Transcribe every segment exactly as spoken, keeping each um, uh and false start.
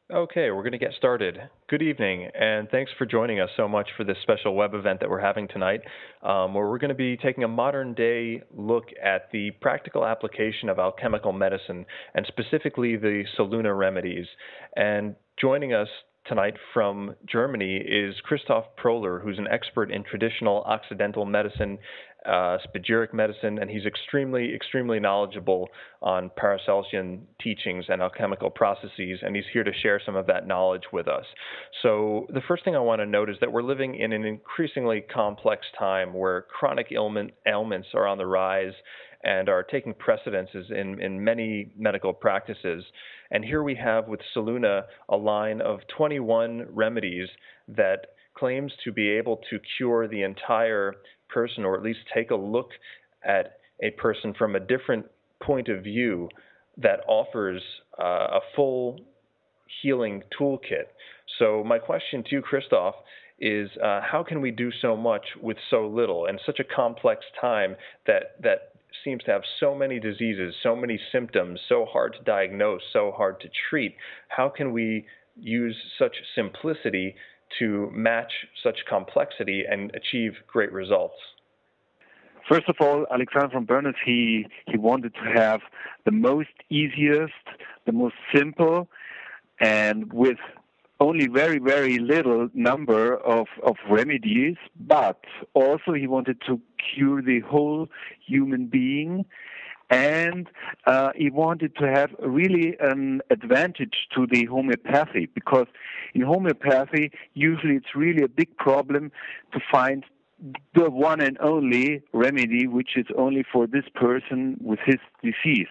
Okay, we're going to get started. Good evening, and thanks for joining us so much for this special web event that we're having tonight, um, where we're going to be taking a modern day look at the practical application of alchemical medicine, and specifically the Soluna remedies. And joining us tonight from Germany is Christoph Prohler, who's an expert in traditional Occidental medicine, uh, spagyric medicine, and he's extremely, extremely knowledgeable on Paracelsian teachings and alchemical processes, and he's here to share some of that knowledge with us. So the first thing I want to note is that we're living in an increasingly complex time where chronic ailment, ailments are on the rise and are taking precedences in, in many medical practices. And here we have with Soluna a line of twenty-one remedies that claims to be able to cure the entire person, or at least take a look at a person from a different point of view that offers uh, a full healing toolkit. So my question to you, Christoph, is uh, how can we do so much with so little and such a complex time that that seems to have so many diseases, so many symptoms, so hard to diagnose, so hard to treat? How can we use such simplicity to match such complexity and achieve great results? First of all, Alexander von Berners, he, he wanted to have the most easiest, the most simple, and with only very, very little number of, of remedies, but also he wanted to cure the whole human being, and uh, he wanted to have really an advantage to the homeopathy, because in homeopathy, usually it's really a big problem to find the one and only remedy which is only for this person with his disease.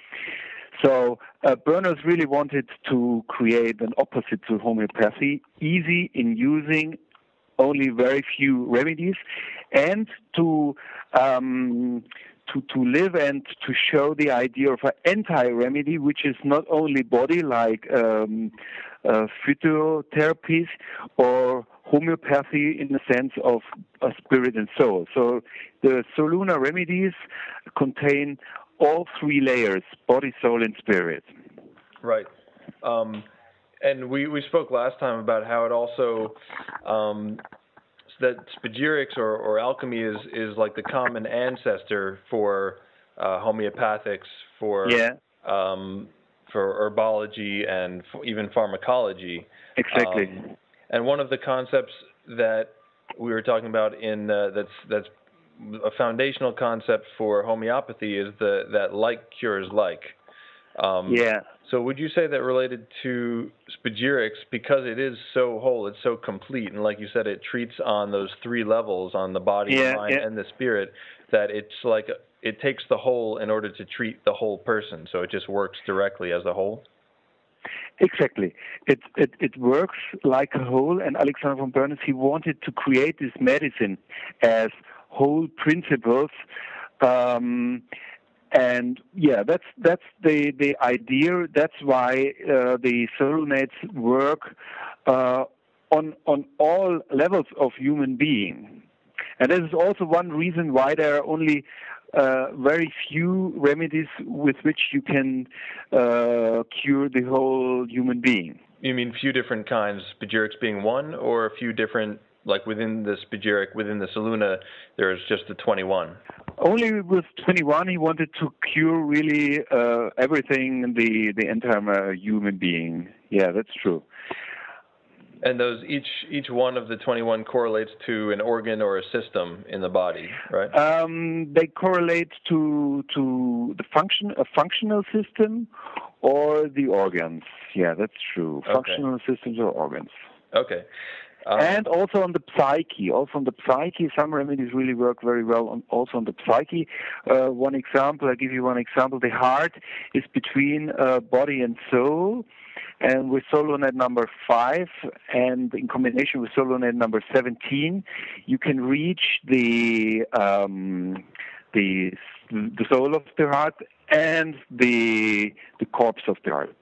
So uh, Berners really wanted to create an opposite to homeopathy, easy in using, only very few remedies, and to um, to to live and to show the idea of an anti-remedy, which is not only body, like um, uh, phytotherapies, or homeopathy in the sense of a spirit and soul. So the Soluna remedies contain all three layers: body, soul, and spirit. Right. Um, and we, we spoke last time about how it also, um, that spagyrics or, or alchemy is, is like the common ancestor for uh, homeopathics, for Yeah. um, for herbology, and f- even pharmacology. Exactly. Um, and one of the concepts that we were talking about in uh, that's that's a foundational concept for homeopathy is the that like cures like. Um, yeah. So would you say that related to spagyrics, because it is so whole, it's so complete, and like you said, it treats on those three levels, on the body, Yeah, the mind, yeah. and the spirit, that it's like it takes the whole in order to treat the whole person, so it just works directly as a whole? Exactly. It, it it works like a whole, and Alexander von Berners, he wanted to create this medicine as whole principles. Um, and yeah, that's that's the, the idea. That's why uh, the Solunates work uh, on on all levels of human being. And this is also one reason why there are only uh, very few remedies with which you can uh, cure the whole human being. You mean few different kinds, spagyrics being one, or a few different, like within the spagyric, within the Soluna, there's just the twenty-one? Only with twenty-one, he wanted to cure really uh, everything, the the entire uh, human being. Yeah, that's true. And those each each one of the twenty-one correlates to an organ or a system in the body, right? Um, they correlate to to the function a functional system or the organs. Yeah, that's true. Okay. Functional systems or organs. Okay. Um, and also on the psyche. Also on the psyche, some remedies really work very well on, also on the psyche. Uh, one example, I give you one example. The heart is between uh, body and soul. And with Solonate number five, and in combination with Solonate number seventeen, you can reach the um, the the soul of the heart and the the corpse of the heart.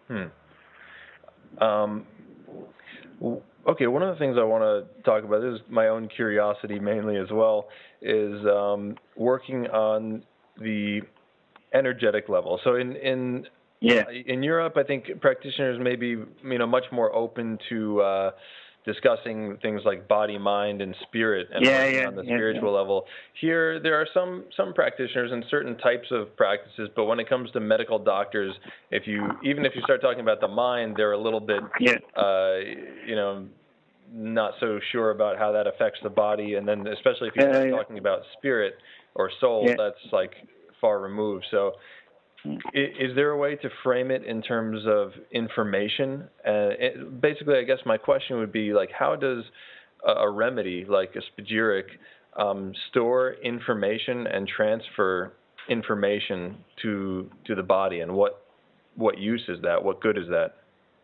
Hmm. Um, okay, one of the things I want to talk about, this is my own curiosity mainly as well, is um, working on the energetic level. So in in Yeah. In Europe, I think practitioners may be, you know, much more open to uh, discussing things like body, mind, and spirit, and Yeah, working yeah, on the yeah, spiritual yeah. level. Here, there are some some practitioners and certain types of practices, but when it comes to medical doctors, if you even if you start talking about the mind, they're a little bit, Yeah. uh, you know, not so sure about how that affects the body, and then especially if you Uh, start yeah. talking about spirit or soul, Yeah. that's like far removed. So. Is there a way to frame it in terms of information? Uh, it, basically, I guess my question would be like, how does a, a remedy like a spagyric um, store information and transfer information to to the body, and what what use is that? What good is that?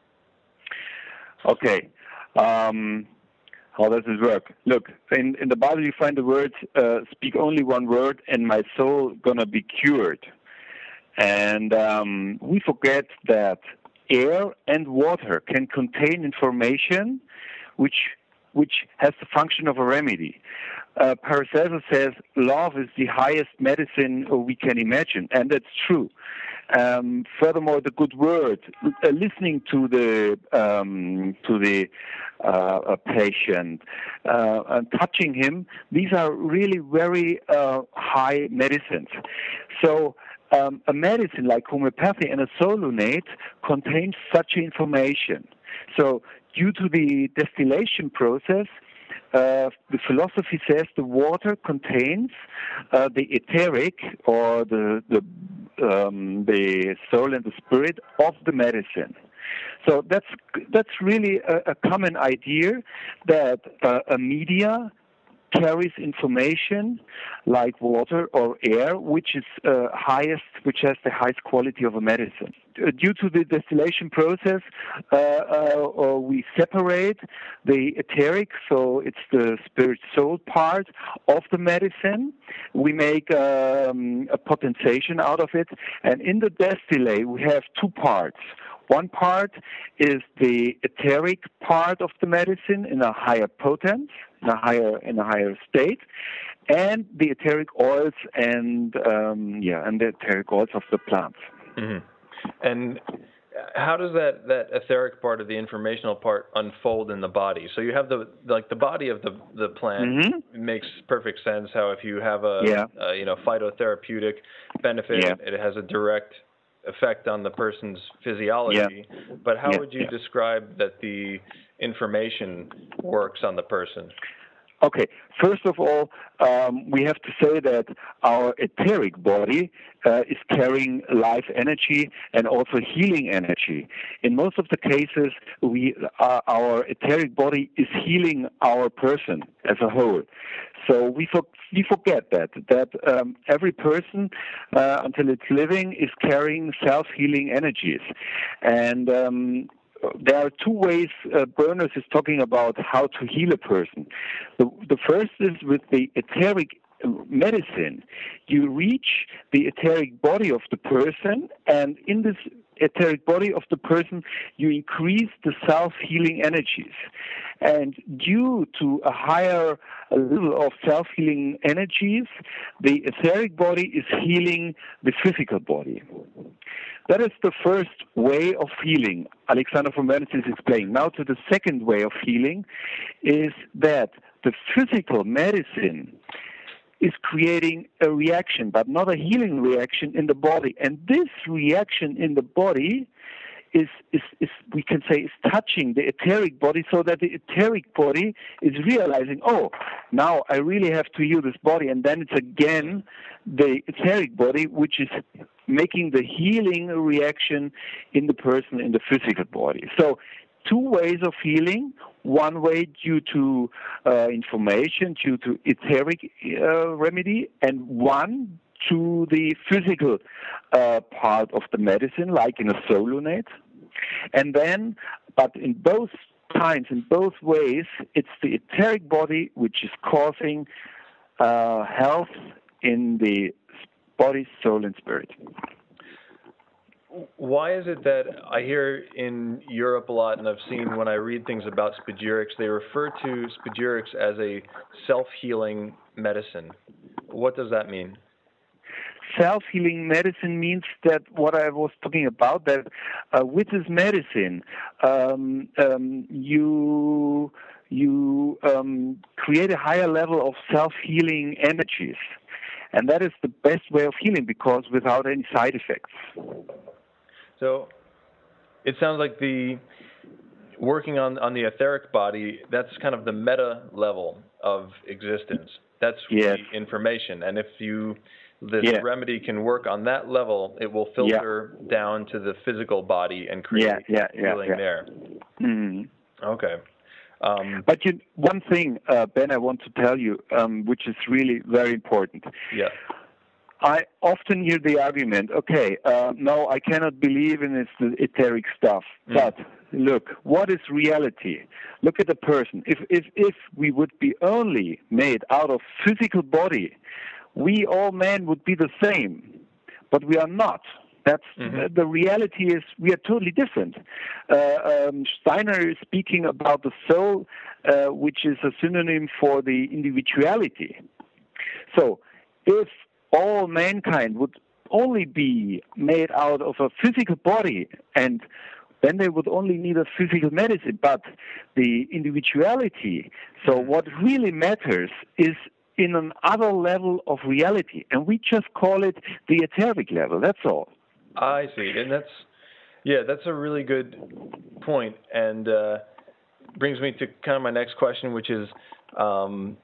Okay. Um, how does this work? Look, in, in the Bible you find the words, uh, speak only one word and my soul gonna be cured. And um, we forget that air and water can contain information which which has the function of a remedy. Uh, Paracelsus says love is the highest medicine we can imagine, and that's true. Um, furthermore, the good word, uh, listening to the um, to the uh, patient uh, and touching him, these are really very uh, high medicines. So. Um, a medicine like homeopathy and a solunate contains such information. So due to the distillation process, uh, the philosophy says the water contains uh, the etheric or the the, um, the soul and the spirit of the medicine. So that's that's really a, a common idea that uh, a media carries information like water or air, which is uh, highest, which has the highest quality of a medicine. Uh, due to the distillation process, uh, uh, we separate the etheric, so it's the spirit soul part of the medicine. We make um, a potentiation out of it, and in the distillate we have two parts. One part is the etheric part of the medicine in a higher potence, in a higher in a higher state, and the etheric oils and um, yeah, and the etheric oils of the plants. Mm-hmm. And how does that, that etheric part of the informational part unfold in the body? So you have the like the body of the the plant Mm-hmm. makes perfect sense. How if you have a, yeah. a you know phytotherapeutic benefit, yeah. it has a direct effect on the person's physiology. Yeah. But how yeah. would you yeah. describe that the information works on the person? Okay, first of all, um, we have to say that our etheric body uh, is carrying life energy and also healing energy. In most of the cases, we uh, our etheric body is healing our person as a whole. So we for, we forget that that um, every person uh, until it's living is carrying self-healing energies, and um, there are two ways uh, Berners is talking about how to heal a person. The, the first is with the etheric medicine. You reach the etheric body of the person, and in this etheric body of the person, you increase the self-healing energies. And due to a higher level of self-healing energies, the etheric body is healing the physical body. That is the first way of healing. Alexander von Bernitz is explaining. Now to the second way of healing is that the physical medicine is creating a reaction, but not a healing reaction in the body. And this reaction in the body is, is, is we can say, is touching the etheric body, so that the etheric body is realizing, oh, now I really have to heal this body. And then it's again the etheric body which is making the healing reaction in the person, in the physical body. So two ways of healing. One way due to uh, information, due to etheric uh, remedy, and one to the physical uh, part of the medicine, like in a solunate. And then, but in both times, in both ways, it's the etheric body which is causing uh, health in the body, soul, and spirit. Why is it that I hear in Europe a lot, and I've seen when I read things about spagyrics, they refer to spagyrics as a self-healing medicine? What does that mean? self-healing medicine means that what I was talking about, that uh, with this medicine, um, um, you you um, create a higher level of self-healing energies. And that is the best way of healing, because without any side effects. So it sounds like the working on, on the etheric body, that's kind of the meta level of existence. That's yes. the information. And if you this yeah. remedy can work on that level, it will filter yeah. down to the physical body and create yeah, yeah, yeah, healing yeah. there. Mm-hmm. Okay. Um, but you, one thing, uh, Ben, I want to tell you, um, which is really very important. Yeah. I often hear the argument, okay, uh, no, I cannot believe in this etheric stuff. Mm. But look, what is reality? Look at the person. If, if, if we would be only made out of physical body, we all men would be the same. But we are not. That's mm-hmm. uh, the reality is we are totally different. Uh, um, Steiner is speaking about the soul, uh, which is a synonym for the individuality. So if all mankind would only be made out of a physical body, and then they would only need a physical medicine, but the individuality, so what really matters is in another level of reality, and we just call it the etheric level, that's all. I see, and that's, yeah, that's a really good point, and uh, brings me to kind of my next question, which is, um,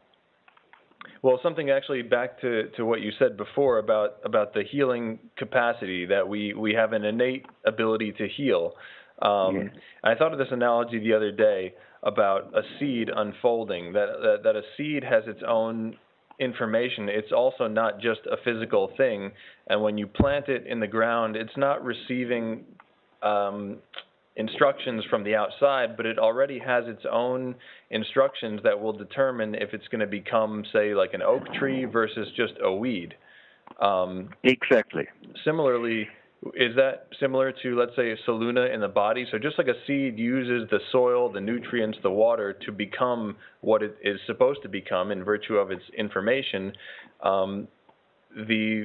well, something actually back to, to what you said before about, about the healing capacity, that we, we have an innate ability to heal. Um, yeah. I thought of this analogy the other day about a seed unfolding, that, that, that a seed has its own information. It's also not just a physical thing, and when you plant it in the ground, it's not receiving um, instructions from the outside, but it already has its own instructions that will determine if it's going to become, say, like an oak tree versus just a weed. Um, exactly. Similarly, is that similar to, let's say, a soluna in the body? So just like a seed uses the soil, the nutrients, the water to become what it is supposed to become in virtue of its information, um, the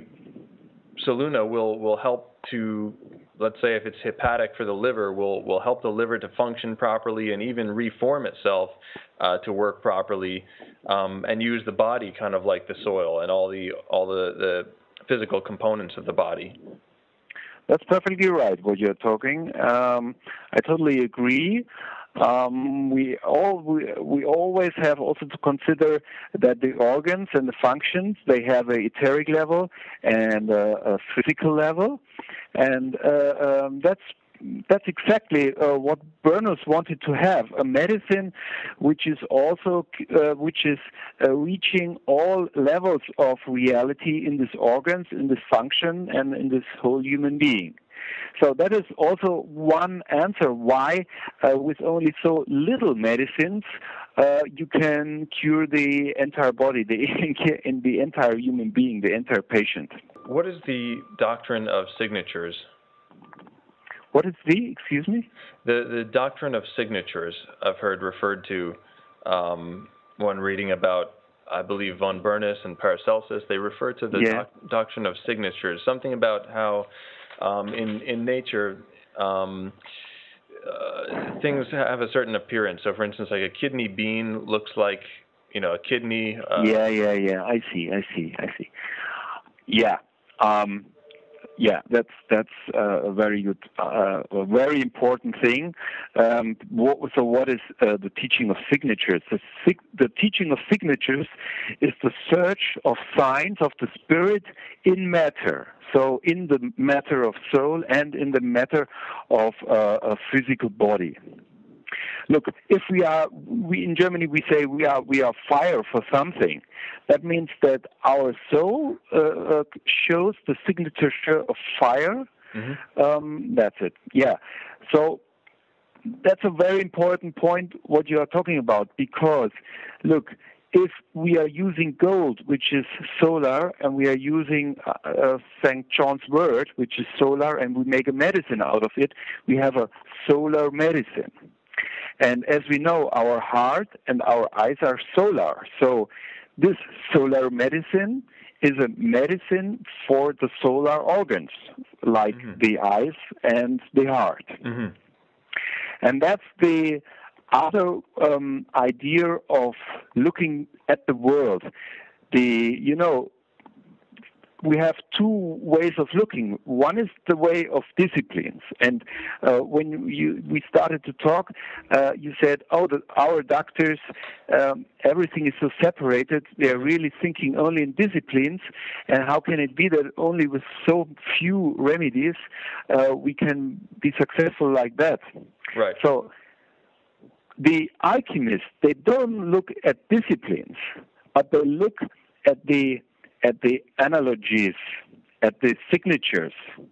soluna will, will help to, let's say if it's hepatic for the liver, will, will help the liver to function properly and even reform itself uh, to work properly, um, and use the body kind of like the soil and all the, all the, the physical components of the body. That's perfectly right, what you're talking. Um, I totally agree. Um, we all we, we always have also to consider that the organs and the functions, they have a etheric level and a, a physical level, and uh, um, that's that's exactly uh, what Bernus wanted to have, a medicine which is also uh, which is uh, reaching all levels of reality in these organs, in this function, and in this whole human being. So that is also one answer why, uh, with only so little medicines, uh, you can cure the entire body, the in the entire human being, the entire patient. What is the doctrine of signatures? What is the, excuse me? The the doctrine of signatures I've heard referred to um, when reading about, I believe, von Bernus and Paracelsus. They refer to the yeah. doc- doctrine of signatures, something about how um, in, in nature um, uh, things have a certain appearance. So, for instance, like a kidney bean looks like, you know, a kidney. Uh, yeah, yeah, yeah. I see, I see, I see. Yeah. Um, Yeah, that's that's uh, a very good, uh, a very important thing. Um, what, so, what is uh, the teaching of signatures? The, sig- the teaching of signatures is the search of signs of the spirit in matter. So, in the matter of soul and in the matter of uh, a physical body. Look, if we are, we in Germany we say we are we are fire for something. That means that our soul uh, uh, shows the signature of fire. Mm-hmm. Um, that's it. Yeah. So that's a very important point what you are talking about, because look, if we are using gold, which is solar, and we are using uh, uh, Saint John's wort, which is solar, and we make a medicine out of it, we have a solar medicine. And as we know, our heart and our eyes are solar. So this solar medicine is a medicine for the solar organs, like mm-hmm. the eyes and the heart. Mm-hmm. And that's the other um, idea of looking at the world. The, you know, we have two ways of looking. One is the way of disciplines. And uh, when you, we started to talk, uh, you said, oh, the, our doctors, um, everything is so separated. They're really thinking only in disciplines. And how can it be that only with so few remedies uh, we can be successful like that? Right. So the alchemists, they don't look at disciplines, but they look at the at the analogies, at the signatures.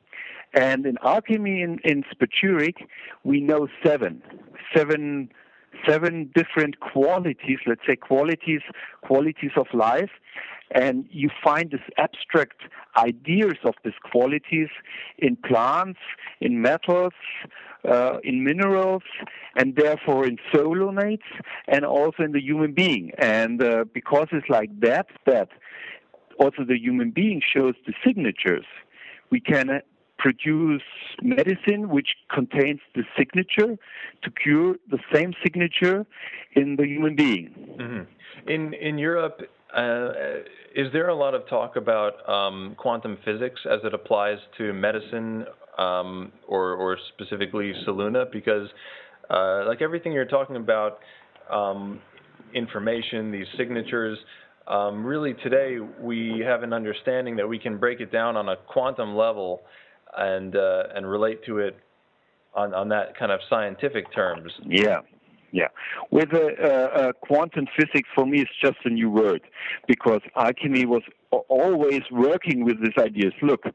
And in alchemy, in, in spagyric, we know seven, seven, seven different qualities, let's say qualities, qualities of life. And you find these abstract ideas of these qualities in plants, in metals, uh, in minerals, and therefore in soulmates, and also in the human being. And uh, because it's like that, that also the human being shows the signatures, we can produce medicine which contains the signature to cure the same signature in the human being. Mm-hmm. In in Europe, uh, is there a lot of talk about um, quantum physics as it applies to medicine, um, or or specifically Soluna? Because uh, like everything you're talking about, um, information, these signatures. Um, really, today we have an understanding that we can break it down on a quantum level and uh, and relate to it on, on that kind of scientific terms. Yeah, yeah. With a, uh, a quantum physics, for me, it's just a new word, because alchemy was always working with these ideas. Look,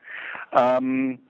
um,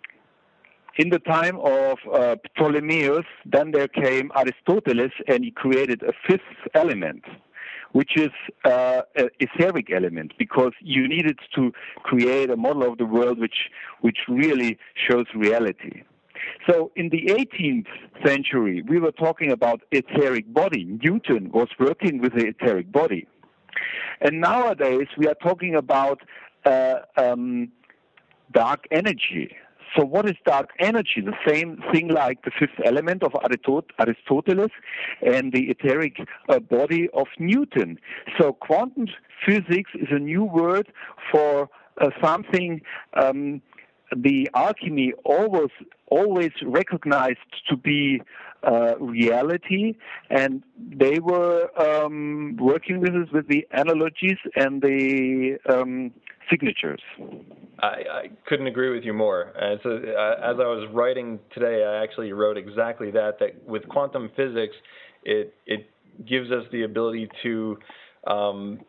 in the time of uh, Ptolemaios, then there came Aristoteles, and he created a fifth element, which is uh, an etheric element, because you needed to create a model of the world which which really shows reality. So in the eighteenth century, we were talking about etheric body. Newton was working with the etheric body. And nowadays, we are talking about uh, um, dark energy. So what is dark energy? The same thing like the fifth element of Aristoteles and the etheric uh, body of Newton. So quantum physics is a new word for uh, something um, the alchemy always always recognized to be uh, reality, and they were um, working with us with the analogies and the um, signatures. I, I couldn't agree with you more. And so, uh, as I was writing today, I actually wrote exactly that, that with quantum physics, it it gives us the ability to um,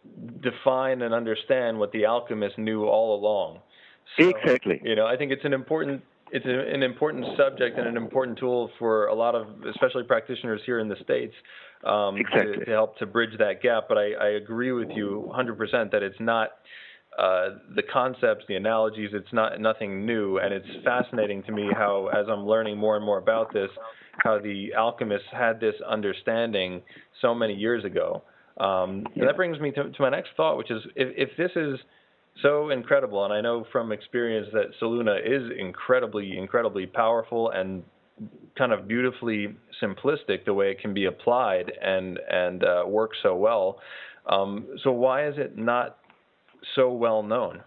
define and understand what the alchemists knew all along. So, exactly. You know, I think it's an important it's a, an important subject and an important tool for a lot of, especially practitioners here in the States, um, exactly. to, to help to bridge that gap. But I, I agree with you one hundred percent that it's not uh, the concepts, the analogies. It's not nothing new, and it's fascinating to me how, as I'm learning more and more about this, how the alchemists had this understanding so many years ago. Um, yeah. And that brings me to, to my next thought, which is if, if this is so incredible, and I know from experience that Soluna is incredibly, incredibly powerful and kind of beautifully simplistic the way it can be applied and and uh, work so well. Um, so why is it not so well known?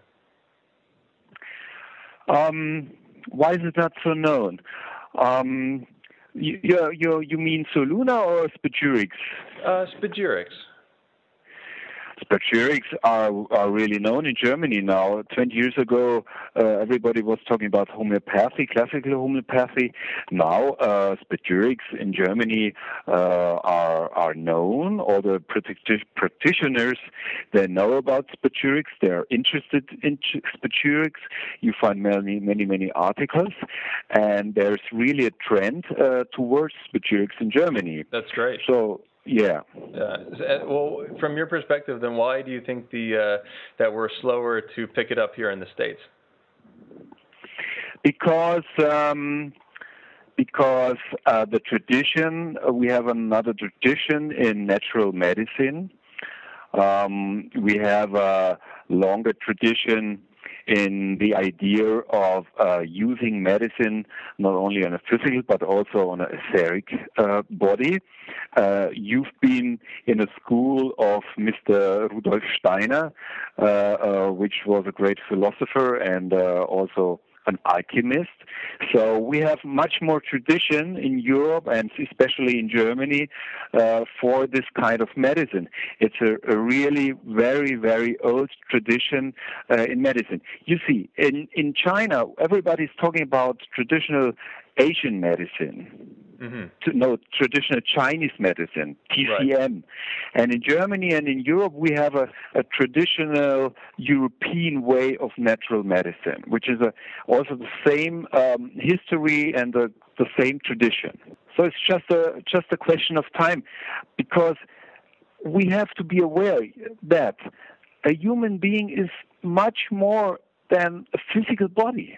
Um, why is it not so known? Um, you, you, you mean Soluna or spagyrics? Uh, spagyrics. Spagyrics are are really known in Germany now. Twenty years ago, uh, everybody was talking about homeopathy, classical homeopathy. Now, uh, spagyrics in Germany uh, are are known. All the practitioners, they know about spagyrics. They are interested in spagyrics. You find many many many articles, and there's really a trend uh, towards spagyrics in Germany. That's great. So. Yeah. Uh, well, from your perspective, then why do you think the uh, that we're slower to pick it up here in the States? Because um, because uh, the tradition, uh, we have another tradition in natural medicine. Um, we have a longer tradition in the idea of uh, using medicine not only on a physical but also on an etheric uh, body. Uh, you've been in a school of Mister Rudolf Steiner, uh, uh, which was a great philosopher and uh, also an alchemist. So we have much more tradition in Europe and especially in Germany uh, for this kind of medicine. It's a, a really very, very old tradition uh, in medicine. You see, in, in China, everybody's talking about traditional Asian medicine. Mm-hmm. To, no, traditional Chinese medicine, T C M. Right. And in Germany and in Europe, we have a, a traditional European way of natural medicine, which is a, also the same um, history and the, the same tradition. So it's just a, just a question of time, because we have to be aware that a human being is much more than a physical body.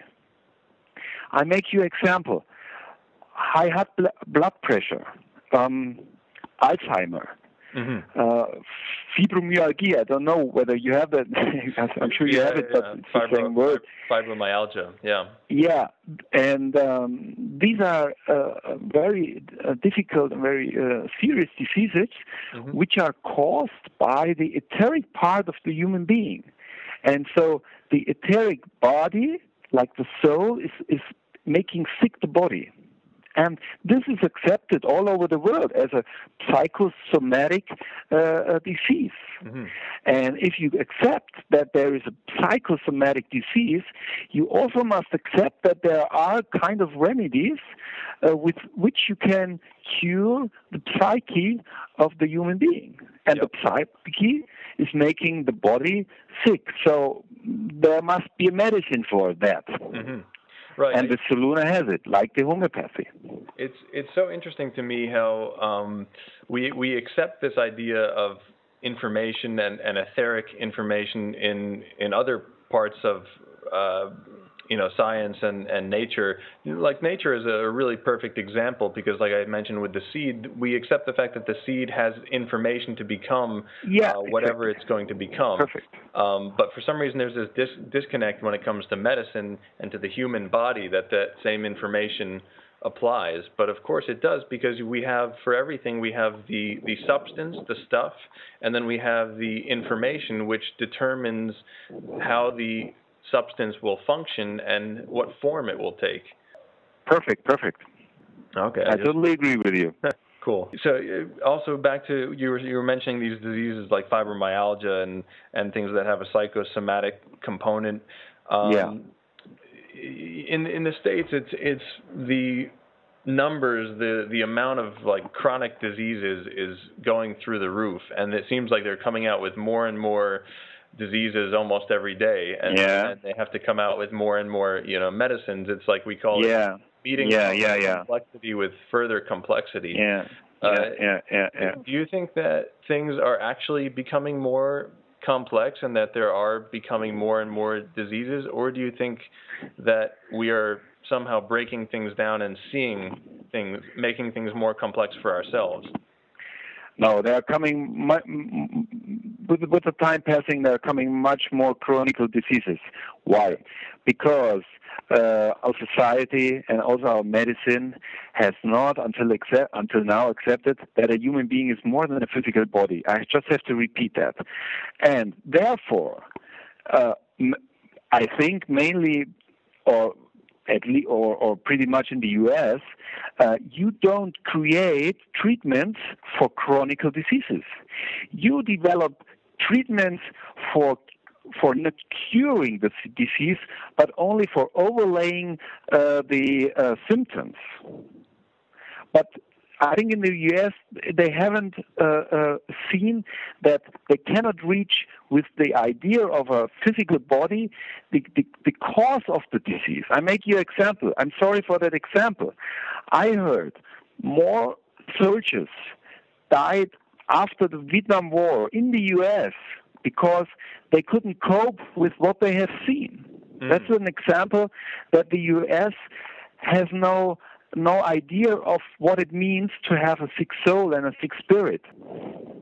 I make you an example. High blood pressure, um, Alzheimer, mm-hmm. uh, fibromyalgia. I don't know whether you have that. I'm sure you yeah, have it, yeah. but it's Fibro, the same word. Fibromyalgia, yeah. Yeah, and um, these are uh, very uh, difficult and very uh, serious diseases, mm-hmm. which are caused by the etheric part of the human being. And so the etheric body, like the soul, is, is making sick the body. And this is accepted all over the world as a psychosomatic uh, disease. Mm-hmm. And if you accept that there is a psychosomatic disease, you also must accept that there are kind of remedies uh, with which you can cure the psyche of the human being. And yep. the psyche is making the body sick. So there must be a medicine for that. Mm-hmm. Right. And the Soluna has it, like the homeopathy. It's it's so interesting to me how um, we we accept this idea of information and, and etheric information in in other parts of uh, you know science and, and nature. Like nature is a really perfect example because, like I mentioned with the seed, we accept the fact that the seed has information to become yeah, uh, whatever exactly. it's going to become. Perfect. Um, but for some reason, there's this dis- disconnect when it comes to medicine and to the human body that that same information applies. But of course it does, because we have, for everything, we have the, the substance, the stuff, and then we have the information which determines how the substance will function and what form it will take. Perfect, perfect. Okay. I, I just... totally agree with you. Cool. So also back to, you were, you were mentioning these diseases like fibromyalgia and, and things that have a psychosomatic component. Um, yeah. In in the States, it's it's the numbers, the the amount of like chronic diseases is going through the roof, and it seems like they're coming out with more and more diseases almost every day, and, yeah. and they have to come out with more and more you know medicines. It's like we call yeah. it meeting yeah, yeah, yeah. complexity with further complexity. Yeah. Uh, yeah, yeah, yeah, yeah. Do you think that things are actually becoming more complex and that there are becoming more and more diseases, or do you think that we are somehow breaking things down and seeing things, making things more complex for ourselves? No, they are coming, with, with the time passing, they are coming much more chronic diseases. Why? Because uh, our society and also our medicine has not until accept, until now accepted that a human being is more than a physical body. I just have to repeat that. And therefore, uh, I think mainly, or at least, or, or pretty much in the U S, uh, you don't create treatments for chronic diseases. You develop treatments for for not curing the disease, but only for overlaying uh, the uh, symptoms. But I think in the U S they haven't uh, uh, seen that they cannot reach with the idea of a physical body the, the, the cause of the disease. I make you an example. I'm sorry for that example. I heard more soldiers died after the Vietnam War in the U S because they couldn't cope with what they have seen. Mm. That's an example that the U S has no no idea of what it means to have a sick soul and a sick spirit.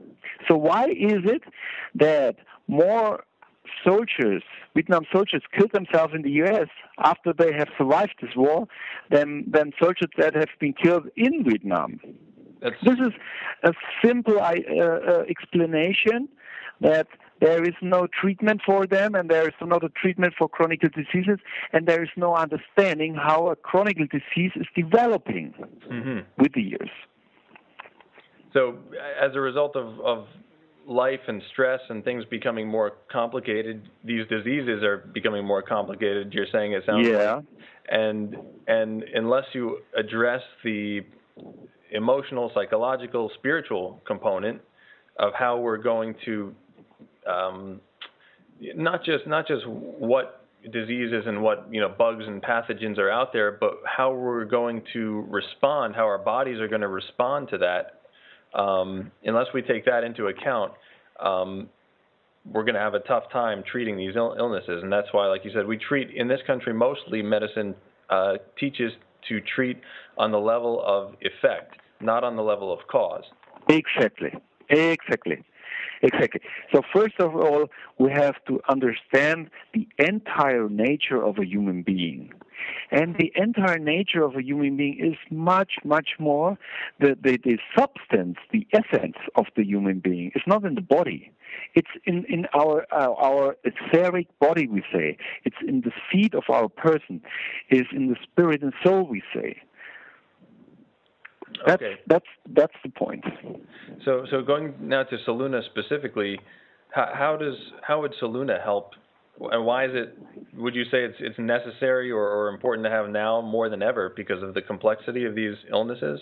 So why is it that more soldiers, Vietnam soldiers, killed themselves in the U S after they have survived this war than, than soldiers that have been killed in Vietnam? That's... This is a simple uh, uh, explanation that there is no treatment for them, and there is not a treatment for chronic diseases, and there is no understanding how a chronic disease is developing mm-hmm. with the years. So as a result of, of life and stress and things becoming more complicated, these diseases are becoming more complicated, you're saying, it sounds yeah. like. And, and unless you address the emotional, psychological, spiritual component of how we're going to Um, not just not just what diseases and what you know bugs and pathogens are out there, but how we're going to respond, how our bodies are going to respond to that. Um, unless we take that into account, um, we're going to have a tough time treating these Ill- illnesses, and that's why, like you said, we treat in this country mostly medicine uh, teaches to treat on the level of effect, not on the level of cause. Exactly. Exactly. Exactly. So first of all, we have to understand the entire nature of a human being. And the entire nature of a human being is much, much more the, the, the substance, the essence of the human being. It's not in the body. It's in, in our, our our etheric body, we say. It's in the seed of our person. It's in the spirit and soul, we say. That's, okay. that's that's the point. So so going now to Soluna specifically, how, how does how would Soluna help, and why is it? Would you say it's it's necessary or, or important to have now more than ever because of the complexity of these illnesses?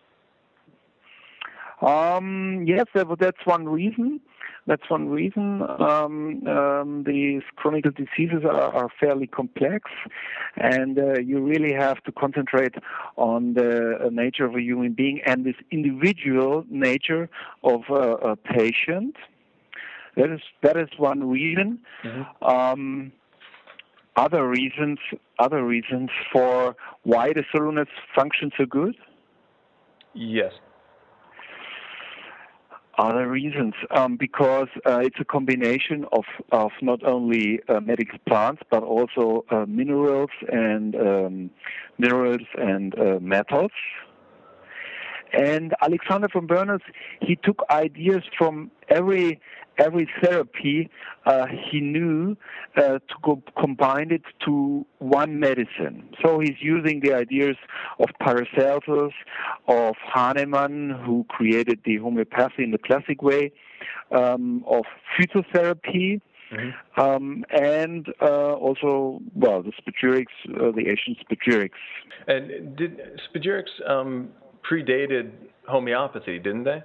Um, yes, that's one reason. That's one reason. Um, um, these chronic diseases are, are fairly complex, and uh, you really have to concentrate on the uh, nature of a human being and this individual nature of uh, a patient. That is that is one reason. Mm-hmm. Um, other reasons, other reasons for why the Solunas function so good. Yes. Other reasons, um, because uh, it's a combination of, of not only uh, medical plants but also uh, minerals and um, minerals and uh, metals. And Alexander von Berners, he took ideas from every every therapy uh, he knew uh, to co- combine it to one medicine. So he's using the ideas of Paracelsus, of Hahnemann, who created the homeopathy in the classic way, um, of phytotherapy, mm-hmm. um, and uh, also, well, the spagyrics, uh, the Asian spagyrics. And did spagyrics um, predated homeopathy, didn't they?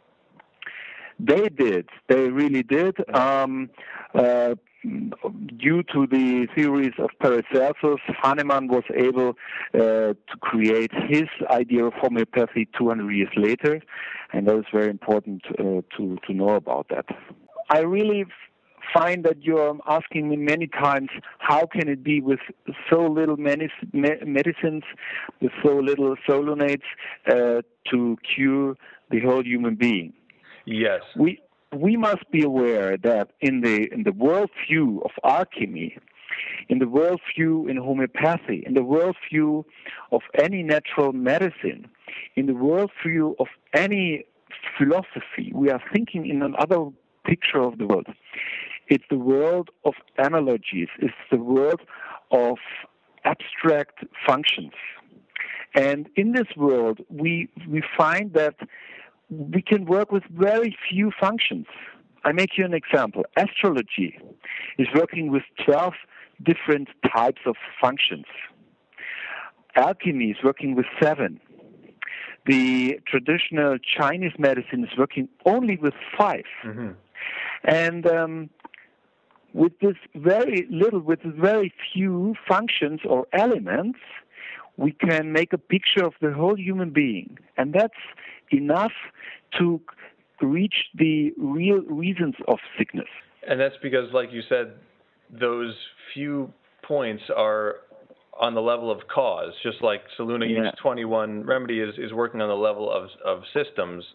They did. They really did. Um, uh, due to the theories of Paracelsus, Hahnemann was able uh, to create his idea of homeopathy two hundred years later, and that is very important uh, to, to know about that. I really find that you're asking me many times, how can it be with so little medicines, with so little solunates, uh, to cure the whole human being? Yes. We we must be aware that in the in the worldview of alchemy, in the worldview in homeopathy, in the worldview of any natural medicine, in the worldview of any philosophy, we are thinking in another picture of the world. It's the world of analogies. It's the world of abstract functions. And in this world, we we find that we can work with very few functions. I make you an example. Astrology is working with twelve different types of functions. Alchemy is working with seven. The traditional Chinese medicine is working only with five. Mm-hmm. And um, with this very little, with this very few functions or elements, we can make a picture of the whole human being. And that's enough to reach the real reasons of sickness. And that's because, like you said, those few points are on the level of cause, just like Soluna yeah. Each twenty-one remedy is, is working on the level of, of systems.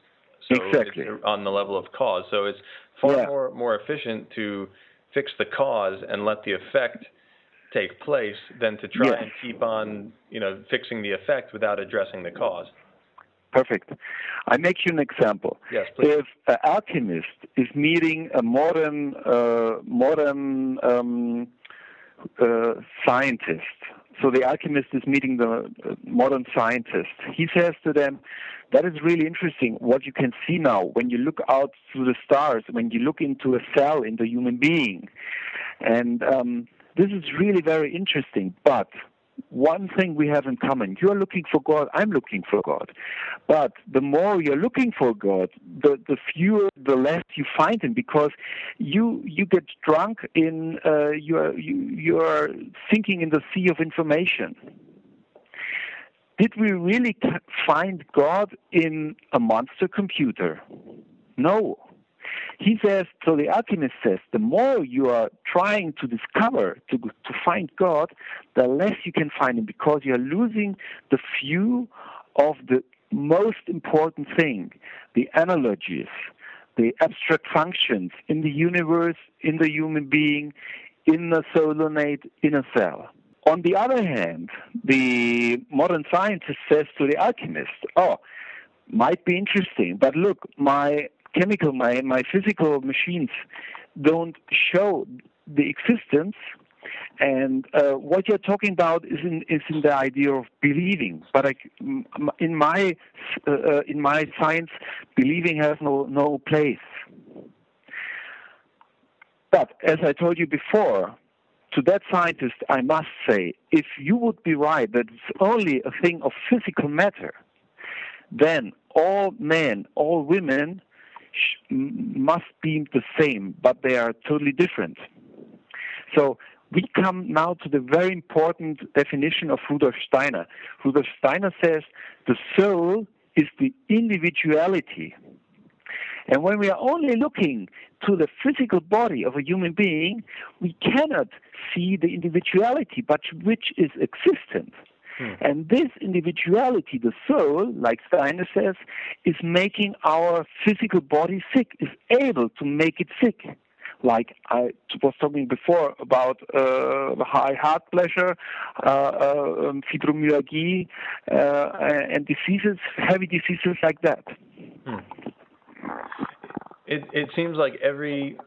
So Exactly. it's on the level of cause. So it's far Yeah. more more efficient to fix the cause and let the effect take place than to try Yes. and keep on, you know, fixing the effect without addressing the cause. Perfect. I make you an example. Yes, please. If an alchemist is meeting a modern uh, modern um, uh, scientist, so the alchemist is meeting the uh, modern scientist, he says to them, that is really interesting what you can see now when you look out through the stars, when you look into a cell, into a human being. And um, this is really very interesting, but one thing we have in common, you're looking for God, I'm looking for God. But the more you're looking for God, the, the fewer, the less you find him, because you you get drunk in, uh, you're, you, you're sinking in the sea of information. Did we really find God in a monster computer? No. He says, so the alchemist says, the more you are trying to discover, to to find God, the less you can find him, because you are losing the view of the most important thing, the analogies, the abstract functions in the universe, in the human being, in the solanate, in a cell. On the other hand, the modern scientist says to the alchemist, oh, might be interesting, but look, my chemical, my, my physical machines don't show the existence, and uh, what you're talking about is in is in the idea of believing. But I, in my uh, in my science, believing has no no place. But as I told you before, to that scientist, I must say, if you would be right that it's only a thing of physical matter, then all men, all women sh- must be the same, but they are totally different. So we come now to the very important definition of Rudolf Steiner. Rudolf Steiner says the soul is the individuality. And when we are only looking to the physical body of a human being, we cannot see the individuality, but which is existent. Hmm. And this individuality, the soul, like Steiner says, is making our physical body sick, is able to make it sick. Like I was talking before about uh, high heart pressure, uh, uh, fibromyalgia, uh, and diseases, heavy diseases like that. Hmm. It it seems like every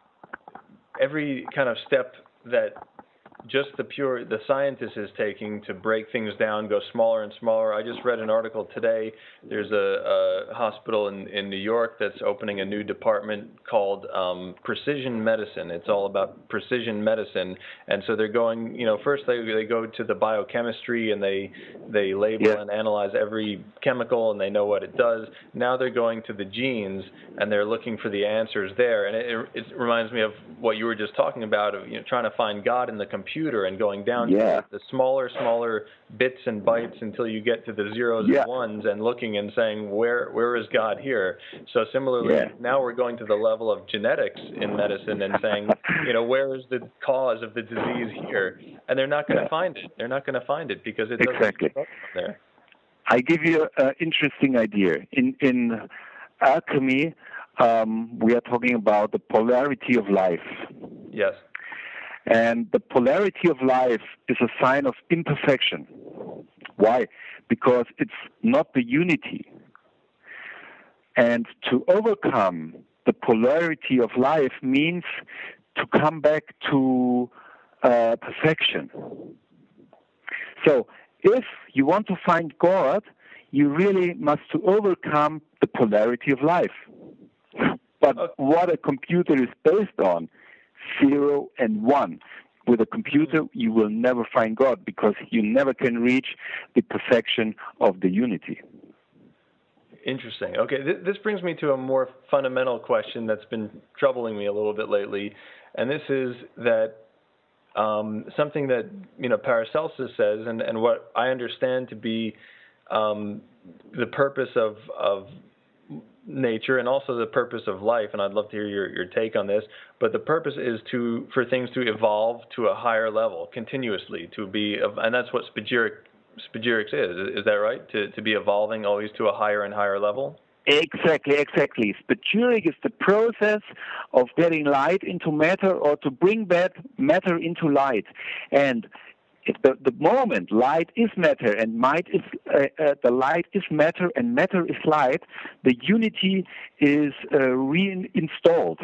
every kind of step that just the pure the scientist is taking to break things down, go smaller and smaller. I just read an article today. There's a, a hospital in, in New York that's opening a new department called um, precision medicine. It's all about precision medicine, and so they're going. You know, first they they go to the biochemistry and they they label yeah. and analyze every chemical and they know what it does. Now they're going to the genes and they're looking for the answers there. And it, it reminds me of what you were just talking about, of you know trying to find God in the computer. Computer and going down yeah. to the smaller, smaller bits and bytes until you get to the zeros yeah. and ones, and looking and saying, where where is God here? So similarly, yeah. now we're going to the level of genetics in medicine and saying, you know, where is the cause of the disease here? And they're not going to yeah. find it. They're not going to find it because it doesn't exactly. show up there. I give you an interesting idea. In in alchemy, um, we are talking about the polarity of life. Yes. And the polarity of life is a sign of imperfection. Why? Because it's not the unity. And to overcome the polarity of life means to come back to uh, perfection. So if you want to find God, you really must to overcome the polarity of life. But okay. what a computer is based on, zero and one. With a computer, you will never find God because you never can reach the perfection of the unity. Interesting. Okay, th- this brings me to a more fundamental question that's been troubling me a little bit lately, and this is that um, something that you know Paracelsus says, and, and what I understand to be um, the purpose of of nature and also the purpose of life, and I'd love to hear your, your take on this, but the purpose is to for things to evolve to a higher level continuously, to be, and that's what spagyric, spagyrics is, is that right? To to be evolving always to a higher and higher level? Exactly, exactly. Spagyric is the process of getting light into matter, or to bring back matter into light. And if the, the moment light is matter and might is uh, uh, the light is matter and matter is light, the unity is uh, reinstalled.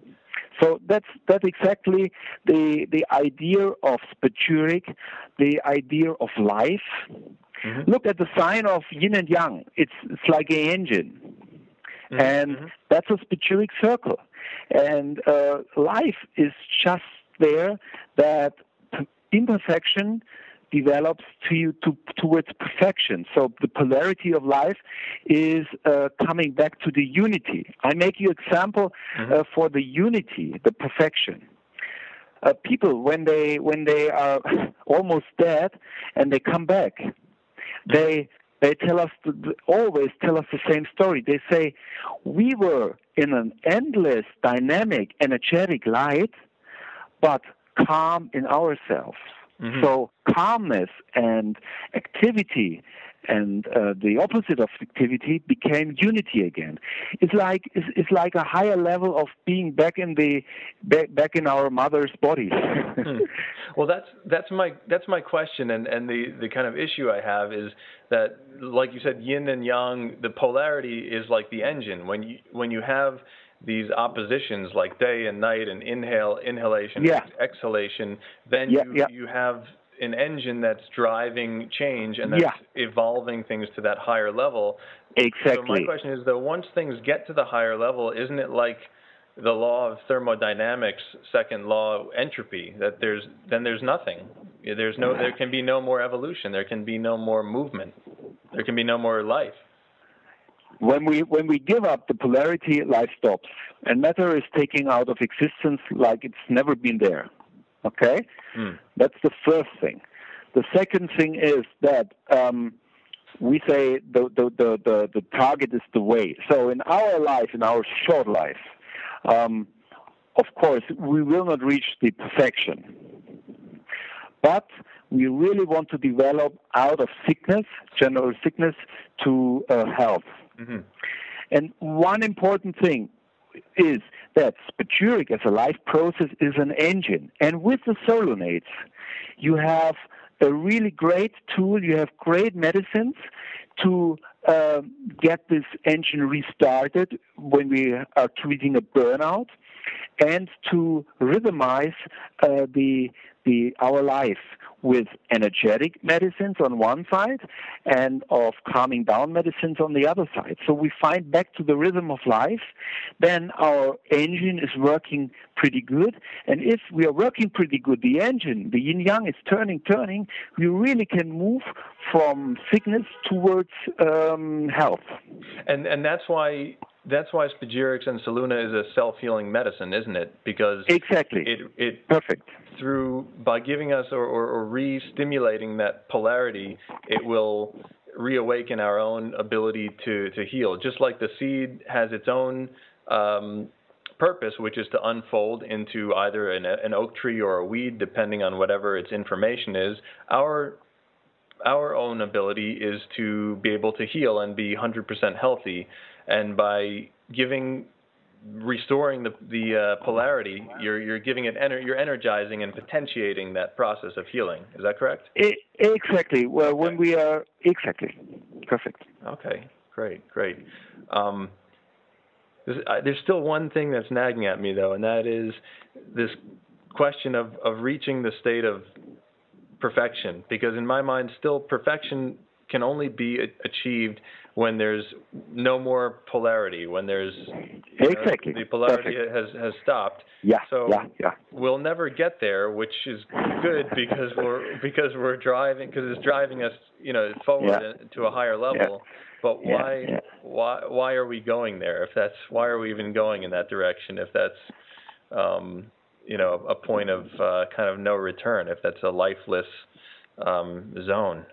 So that's that's exactly the the idea of Spagyric, the idea of life. Mm-hmm. Look at the sign of yin and yang. It's it's like an engine, mm-hmm. and mm-hmm. that's a Spagyric circle. And uh, life is just there that imperfection develops to you to towards perfection. So the polarity of life is uh, coming back to the unity. I make you example mm-hmm. uh, for the unity, the perfection. Uh, people when they when they are almost dead and they come back, mm-hmm. they they tell us the, always tell us the same story. They say, we were in an endless, dynamic, energetic light, but calm in ourselves. Mm-hmm. So calmness and activity and uh, the opposite of activity became unity again. It's like it's, it's like a higher level of being back in the back, back in our mother's body. hmm. Well, that's that's my that's my question, and, and the, the kind of issue I have is that, like you said, yin and yang, the polarity is like the engine. When you when you have these oppositions like day and night and inhale, inhalation, yeah. exhalation, then yeah, you yeah. you have an engine that's driving change and that's yeah. evolving things to that higher level. Exactly. So my question is, though, once things get to the higher level, isn't it like the law of thermodynamics, second law of entropy, that there's then there's nothing. There's no there can be no more evolution, there can be no more movement, there can be no more life. When we when we give up the polarity, life stops, and matter is taking out of existence like it's never been there. Okay, mm. That's the first thing. The second thing is that um, we say the, the the the the target is the way. So in our life, in our short life, um, of course, we will not reach the perfection, but we really want to develop out of sickness, general sickness, to uh, health. Mm-hmm. And one important thing is that Spagyric as a life process is an engine. And with the Solonates, you have a really great tool, you have great medicines to uh, get this engine restarted when we are treating a burnout, and to rhythmize uh, the the our life with energetic medicines on one side and of calming down medicines on the other side. So we find back to the rhythm of life, then our engine is working pretty good. And if we are working pretty good, the engine, the yin-yang is turning, turning, we really can move from sickness towards um, health. And and that's why that's why Spagyric and Soluna is a self-healing medicine, isn't it? Because exactly, it it perfect. Through by giving us or, or, or re-stimulating that polarity, it will reawaken our own ability to, to heal. Just like the seed has its own um, purpose, which is to unfold into either an, an oak tree or a weed, depending on whatever its information is. Our our own ability is to be able to heal and be one hundred percent healthy, and by giving restoring the the uh, polarity, you're you're giving it ener- you're energizing and potentiating that process of healing. Is that correct? It, exactly. Well, okay. When we are exactly perfect. Okay, great, great. Um, there's, uh, there's still one thing that's nagging at me though, and that is this question of of reaching the state of perfection. Because in my mind, still perfection can only be achieved when there's no more polarity, when there's exactly know, the polarity Perfect. has has stopped. Yeah. So yeah, yeah. we'll never get there, which is good because we're because we're driving because it's driving us, you know, forward yeah. to a higher level. Yeah. But yeah, why yeah. why why are we going there? If that's why are we even going in that direction? If that's um, you know a point of uh, kind of no return. If that's a lifeless um, zone.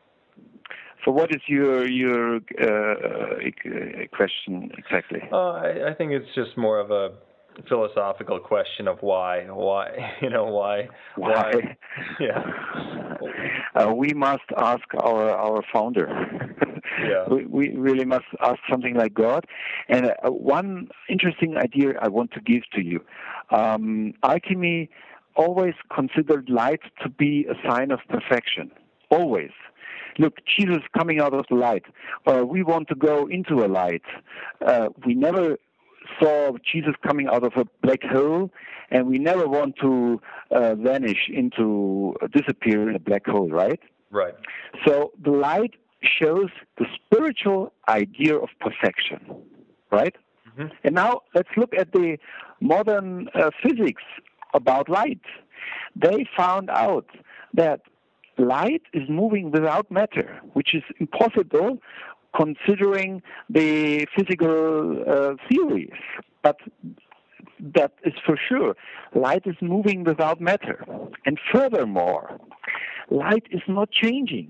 So what is your your uh, question exactly? Uh, I, I think it's just more of a philosophical question of why, why, you know, why, why, why? yeah. Uh, we must ask our our founder. Yeah. We, we really must ask something like God. And uh, one interesting idea I want to give to you. Um, alchemy always considered light to be a sign of perfection. Always. Look, Jesus coming out of the light. Uh, we want to go into a light. Uh, we never saw Jesus coming out of a black hole, and we never want to uh, vanish into, uh, disappear in a black hole, right? Right. So the light shows the spiritual idea of perfection, right? Mm-hmm. And now let's look at the modern uh, physics about light. They found out that light is moving without matter, which is impossible considering the physical uh, theories. But that is for sure. Light is moving without matter. And furthermore, light is not changing.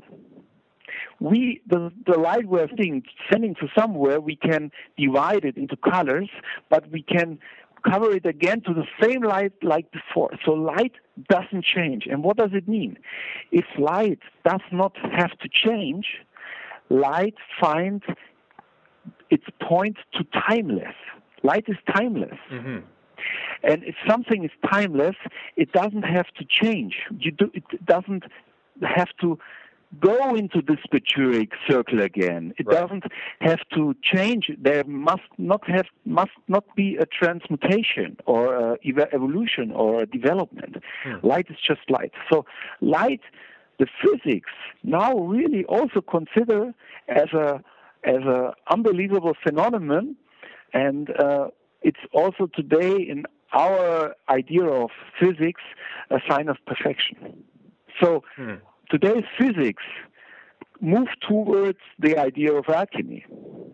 We, the, the light we're sending, sending to somewhere, we can divide it into colors, but we can cover it again to the same light like before. So light doesn't change. And what does it mean? If light does not have to change, light finds its point to timeless. Light is timeless. Mm-hmm. And if something is timeless, it doesn't have to change. You do, it doesn't have to go into the spagyric circle again. It right. doesn't have to change. There must not have must not be a transmutation or a evolution or a development. Hmm. Light is just light. So light, the physics now really also consider as a as a unbelievable phenomenon, and uh, it's also today in our idea of physics a sign of perfection. So. Hmm. Today's physics move towards the idea of alchemy.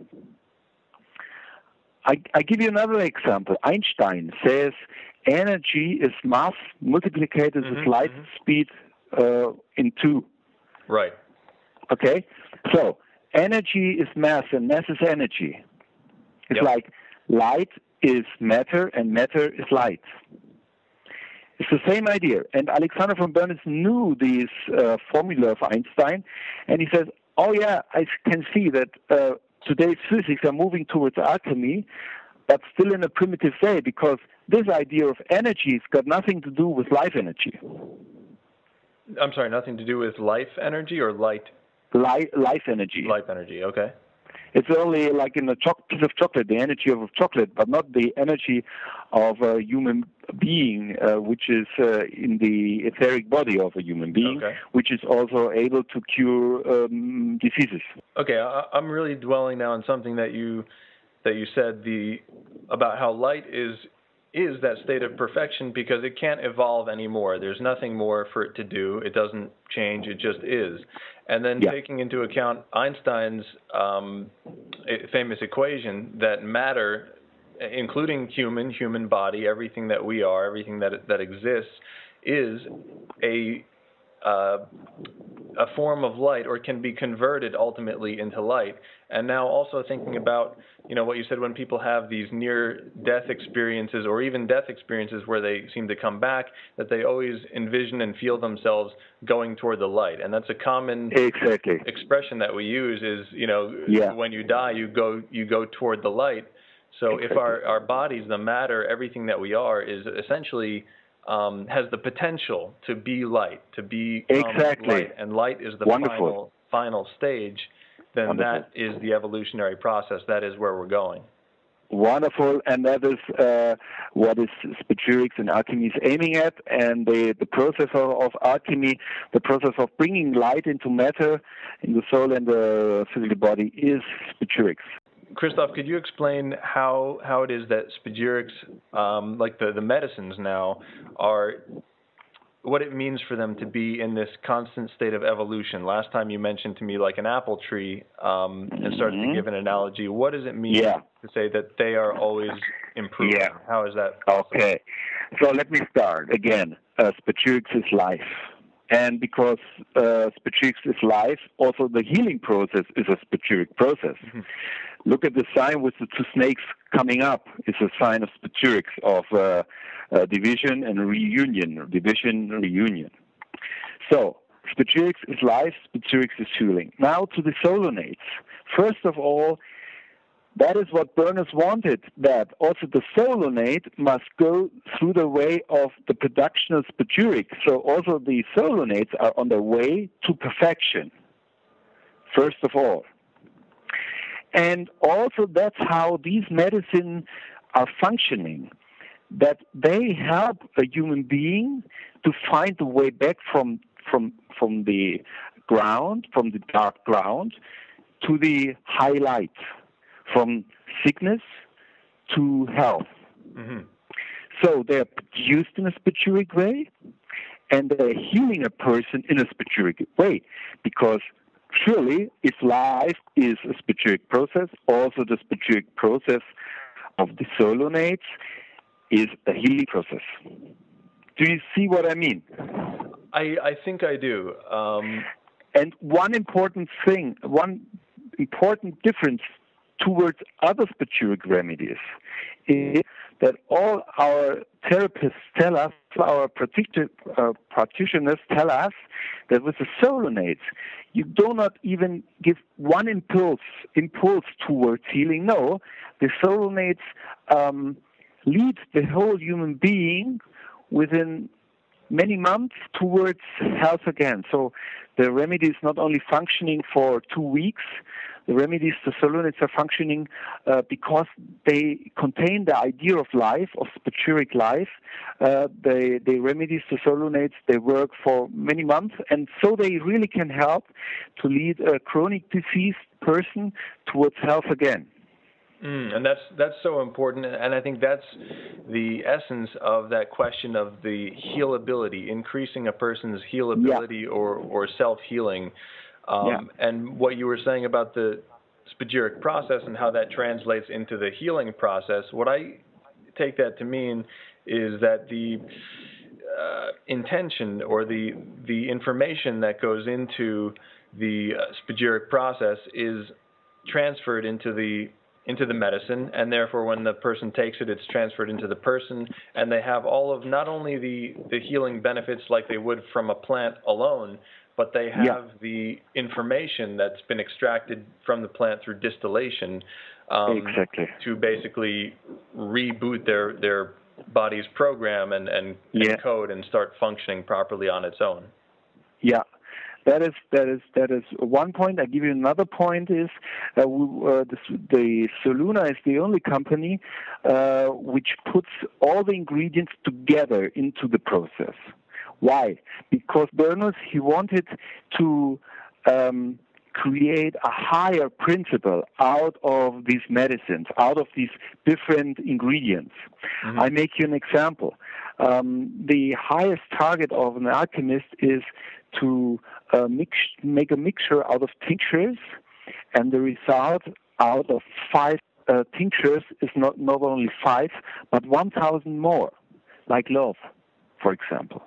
I, I give you another example. Einstein says energy is mass multiplied mm-hmm, with light mm-hmm. speed uh, in two. Right. Okay? So energy is mass and mass is energy. It's yep. like light is matter and matter is light. It's the same idea. And Alexander von Bernitz knew this uh, formula of Einstein, and he says, oh yeah, I can see that uh, today's physics are moving towards alchemy, but still in a primitive way, because this idea of energy has got nothing to do with life energy. I'm sorry, nothing to do with life energy or light? Life, life energy. Life energy, okay. It's only like in a cho- piece of chocolate, the energy of chocolate, but not the energy of a human being, uh, which is uh, in the etheric body of a human being, okay. which is also able to cure um, diseases. Okay, I- I'm really dwelling now on something that you that you said the about how light is is that state of perfection because it can't evolve anymore. There's nothing more for it to do. It doesn't change. It just is. And then yeah. taking into account Einstein's um, famous equation that matter, including human, human body, everything that we are, everything that that exists, is a uh, a form of light, or can be converted ultimately into light. And now also thinking about, you know, what you said when people have these near-death experiences or even death experiences where they seem to come back, that they always envision and feel themselves going toward the light. And that's a common exactly. expression that we use is, you know, yeah. when you die, you go you go toward the light. So exactly. if our, our bodies, the matter, everything that we are is essentially um, has the potential to be light, to be exactly. light, and light is the Wonderful. final final stage, then Wonderful. that is the evolutionary process. That is where we're going. Wonderful, and that is uh, what is spagyrics and alchemy is aiming at, and the, the process of, of alchemy, the process of bringing light into matter, in the soul and the physical body, is spagyrics. Christoph, could you explain how how it is that spagyrics, um, like the, the medicines now, are, what it means for them to be in this constant state of evolution? Last time you mentioned to me like an apple tree um, and started mm-hmm. to give an analogy. What does it mean yeah. to say that they are always improving? Yeah. How is that possible? Okay. So let me start. Again, uh, spagyrics is life. And because uh, spagyrics is life, also the healing process is a spagyric process. Mm-hmm. Look at the sign with the two snakes coming up. It's a sign of spagyrics, of uh, uh, division and reunion, division, reunion. So Spagyrics is life, Spagyrics is healing. Now to the solonates. First of all, that is what Berners wanted, that also the solonate must go through the way of the production of spagyric. So also the solonates are on their way to perfection, first of all. And also that's how these medicines are functioning, that they help a human being to find the way back from, from, from the ground, from the dark ground, to the high light. From sickness to health. Mm-hmm. So they're produced in a spagyric way, and they're healing a person in a spagyric way, because surely if life is a spagyric process, also the spagyric process of the solonates is a healing process. Do you see what I mean? I, I think I do. Um... And one important thing, one important difference towards other spagyric remedies is that all our therapists tell us, our uh, practitioners tell us that with the solonates, you do not even give one impulse impulse towards healing. No, the solonates um, lead the whole human being within many months towards health again. So the remedy is not only functioning for two weeks, the remedies, the solonates are functioning uh, because they contain the idea of life, of spagyric life. Uh, the, the remedies, the solonates, they work for many months, and so they really can help to lead a chronic diseased person towards health again. Mm, and that's that's so important, and I think that's the essence of that question of the healability, increasing a person's healability yeah. or, or self-healing. Um, yeah. And what you were saying about the spagyric process and how that translates into the healing process, what I take that to mean is that the uh, intention or the the information that goes into the uh, spagyric process is transferred into the into the medicine, and therefore when the person takes it, it's transferred into the person, and they have all of not only the, the healing benefits like they would from a plant alone, but they have yeah. the information that's been extracted from the plant through distillation um, exactly. to basically reboot their, their body's program and, and, yeah. and code and start functioning properly on its own. Yeah. That is that is that is one point. I give you another point. Is uh, we, uh, the, the Soluna is the only company uh, which puts all the ingredients together into the process. Why? Because Berners, he wanted to um, create a higher principle out of these medicines, out of these different ingredients. Mm-hmm. I make you an example. Um, the highest target of an alchemist is to uh, mix, make a mixture out of tinctures, and the result out of five uh, tinctures is not, not only five, but one thousand more, like love, for example.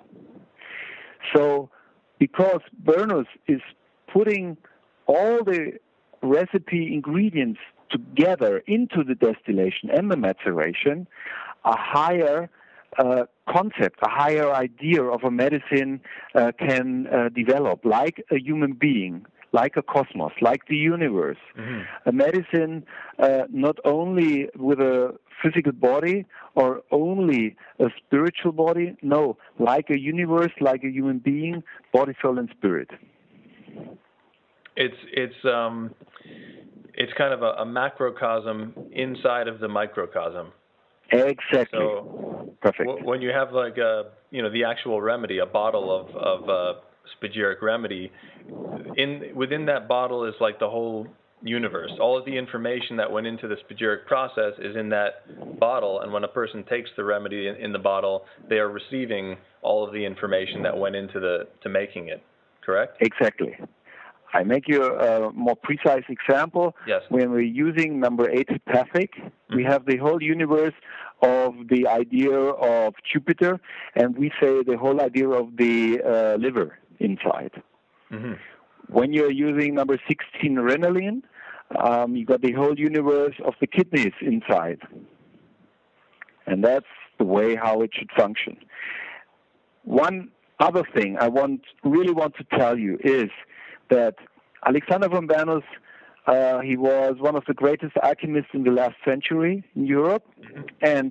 So, because Berners is putting all the recipe ingredients together into the distillation and the maceration, a higher uh, concept, a higher idea of a medicine uh, can uh, develop, like a human being, like a cosmos, like the universe. Mm-hmm. A medicine uh, not only with a physical body or only a spiritual body, no, like a universe, like a human being, body, soul, and spirit. It's it's um it's kind of a, a macrocosm inside of the microcosm. Exactly. So perfect. W- when you have like a you know the actual remedy, a bottle of of uh, spagyric remedy, in within that bottle is like the whole universe. All of the information that went into the spagyric process is in that bottle, and when a person takes the remedy in, in the bottle, they are receiving all of the information that went into the to making it. Correct? Exactly. I make you a more precise example. Yes. When we're using number eight Pathic, mm-hmm. we have the whole universe of the idea of Jupiter, and we say the whole idea of the uh, liver inside. Mm-hmm. When you're using number sixteen Renalin, um, you got the whole universe of the kidneys inside. And that's the way how it should function. One other thing I want really want to tell you is that Alexander von Bernus, uh, he was one of the greatest alchemists in the last century in Europe, and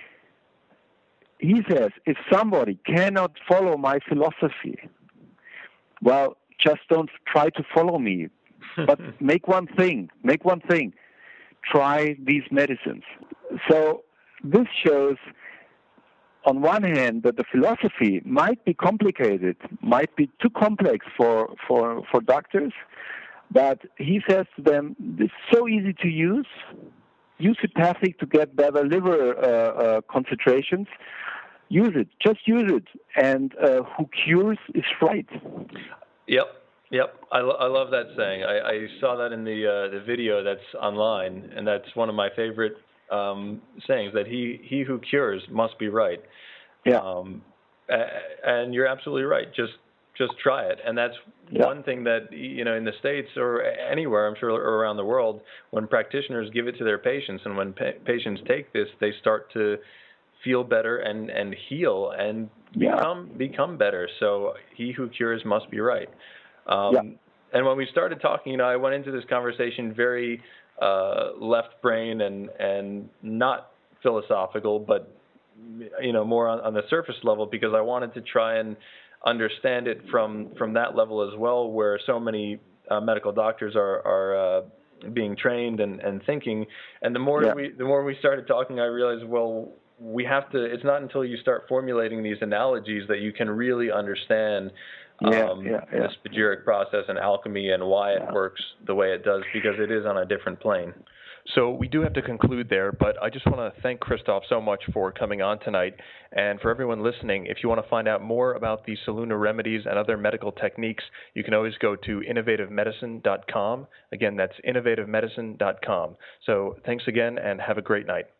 he says, if somebody cannot follow my philosophy, well, just don't try to follow me, but make one thing, make one thing, try these medicines. So this shows, on one hand, that the philosophy might be complicated, might be too complex for, for, for doctors, but he says to them, it's so easy to use. Use Hepatic to get better liver uh, uh, concentrations. Use it. Just use it. And uh, who cures is right. Yep. Yep. I, lo- I love that saying. I, I saw that in the uh, the video that's online, and that's one of my favorite um, sayings, that he, he who cures must be right. Yeah. Um, and you're absolutely right. Just just try it. And that's yeah. one thing that, you know, in the States or anywhere, I'm sure, or around the world, when practitioners give it to their patients, and when pa- patients take this, they start to feel better and, and heal and yeah. become become better. So he who cures must be right. Um, yeah. And when we started talking, you know, I went into this conversation very uh, left brain and, and not philosophical, but, you know, more on, on the surface level, because I wanted to try and understand it from, from that level as well, where so many uh, medical doctors are, are uh, being trained and, and thinking. And the more yeah. we the more we started talking, I realized, well, we have to, it's not until you start formulating these analogies that you can really understand yeah, um, yeah, yeah. the spagyric process and alchemy and why it yeah. works the way it does, because it is on a different plane. So we do have to conclude there, but I just want to thank Christoph so much for coming on tonight. And for everyone listening, if you want to find out more about the Soluna remedies and other medical techniques, you can always go to innovative medicine dot com. Again, that's innovative medicine dot com. So thanks again, and have a great night.